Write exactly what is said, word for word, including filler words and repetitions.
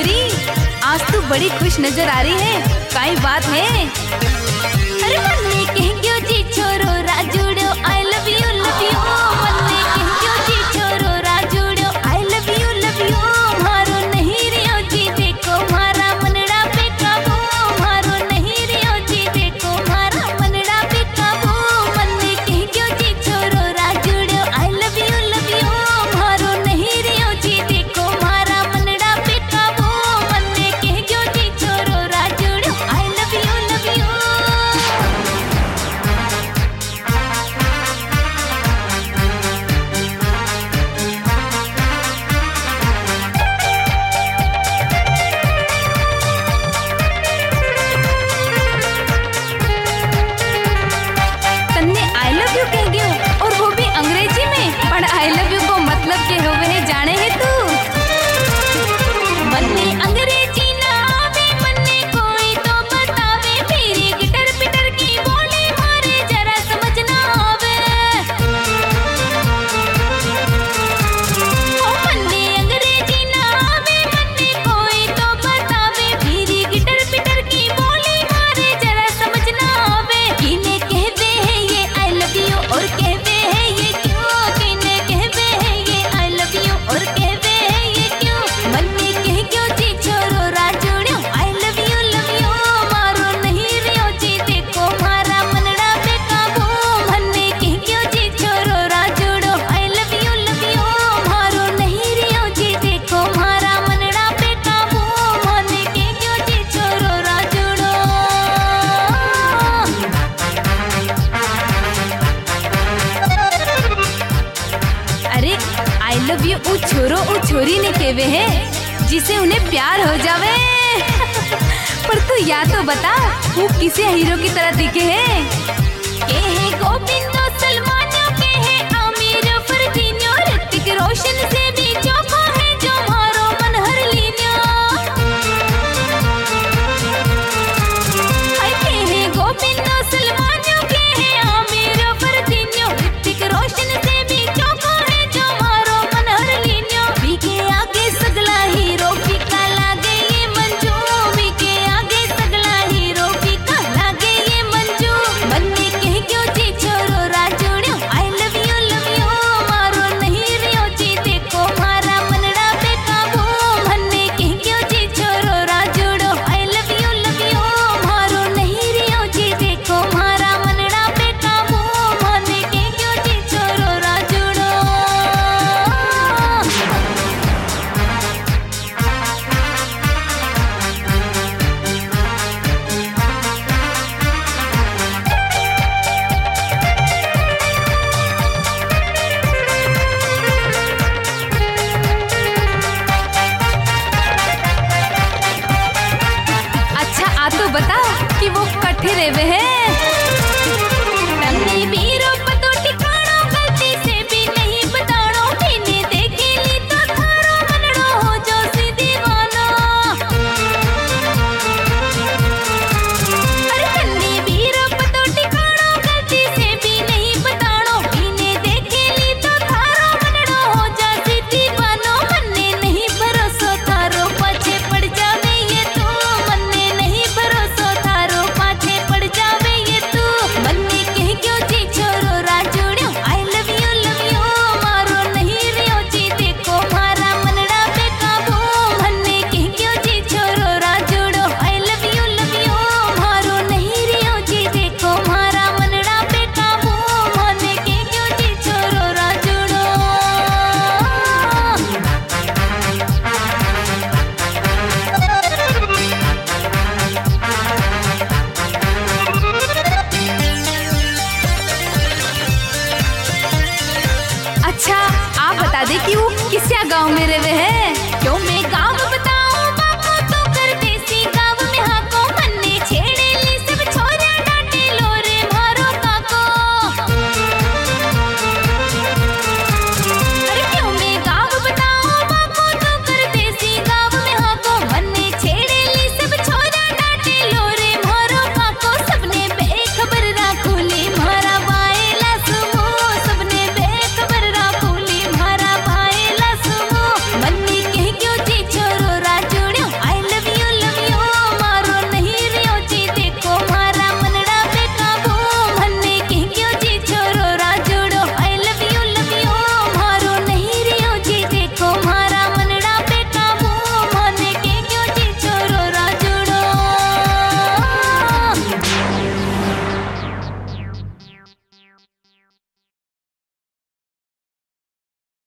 छोरी, आज तू बड़ी खुश नजर आ रही है, काई बात है? अरे मन्ने कह क्यों जी छोरो राजुड़ो, I love you love you. मन्ने कह क्यों जी छोरो राजुड़ो, I love you love you. मारो नहीं रियो जी देखो मारा मनड़ा पे काबू, मारो नहीं रियो जी देखो मारा मनड़ा पे काबू। मन्ने कह क्यों जी छोरो राजुड़ो, I love you love you. मारो नहीं रियो जी देखो मारा मनड़ा पे काबू। मन्ने कह क्यों जी छोरो राजुड़ो, I love you love you. तन्ने आई लव यू कह गयो, और वो भी अंग्रेजी में। पर आई लव यू को मतलब के होवे है जाने है तू? मन्ने अंग्रेजी ना आवे, मन्ने कोई तो बतावे। मेरी गिटर पिटर की बोली मारे जरा समझ ना आवे। ओ मन्ने अंग्रेजी ना आवे, मन्ने कोई तो बतावे। मेरी गिटर पिटर की बोली मारे जरा समझ ना आवे। किने कहवे है ये आई लव यू और कहवे है ये क्यों? किने कहवे है ये आई लव यू और कहवे है ये क्यों? मन्ने कह क्यों जी छोरो राजुड़ो, I love you love you. मारो नहीं रियो जी देखो मारा मनड़ा पे काबू। मन्ने कह क्यों जी छोरो राजुड़ो, I love you love you. मारो नहीं रियो जी देखो मारा मनड़ा पे काबू। मन्ने कह क्यों जी छोरो राजुड़ो। अरे आई लव यू ऊ छोरो ऊ छोरी ने केवे है जिसे उन्हें प्यार हो जावे। पर तू या तो बता वो किसे हीरो की तरह दिखे है? के है गोविंदो सलमानो, के है आमिर फरदीनो, ऋतिक रोशन से भी चौखा है जो मारो मन हर लीनो। हाय के है गोविंदो सलमानो, के है आमिर फरदीनो, ऋतिक रोशन से भी चौखा है जो मारो मन हर लीनो। बीके आगे सगला हीरो फीका लागे ये मंजू, बीके आगे सगला हीरो फीका लागे ये मंजू। मन्ने कह क्यों जी छोरो राजुड़ो, I love you love you. मारो नहीं रियो जी देखो मारा मनड़ा पे काबू। मन्ने कह क्यों जी छोरो राजुड़ो, I love you love you. मारो नहीं रियो जी देखो मारा मनड़ा पे काबू। मन्ने कह क्यों जी छोरो राजुड़ो। अच्छा आ तो बता कि वो कट्ठे रेवे है?